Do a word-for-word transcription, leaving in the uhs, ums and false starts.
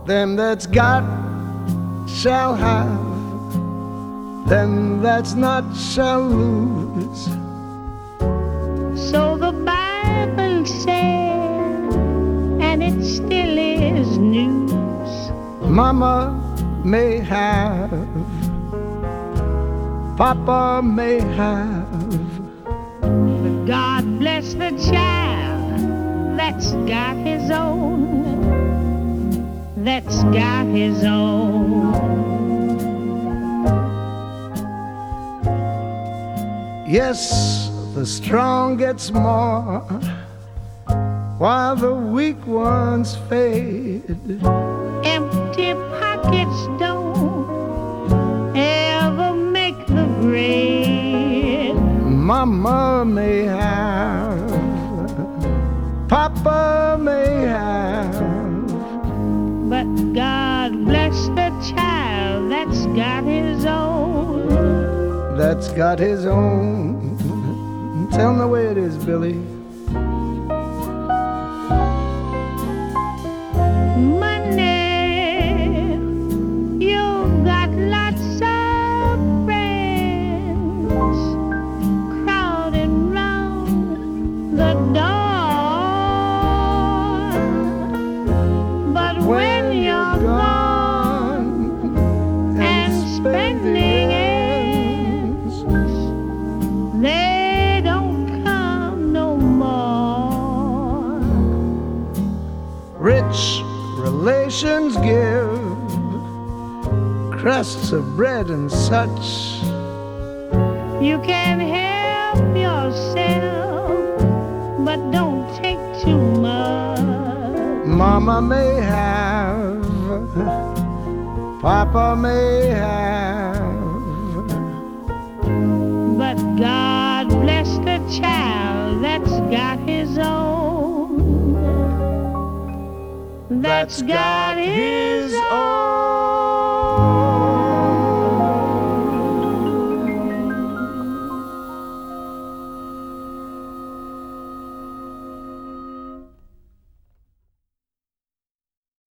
Them that's got shall have, them that's not shall lose. So the Bible said, and it still is news. Mama may have, Papa may have, but God bless the child that's got his own, that's got his own. Yes, the strong gets more while the weak ones fade. Empty pockets don't ever make the grade. Mama may have, Papa may have, but God bless the child that's got his own, that's got his own. Tell 'em the way it is, Billy. Money, you've got lots of friends crowding round the door, but when, when you're gone, gone and spending ends, they don't come no more. Rich relations give crusts of bread and such. You can help yourself, but don't take too much. Mama may have, Papa may have, but God bless the child that's got his own, that's got his own.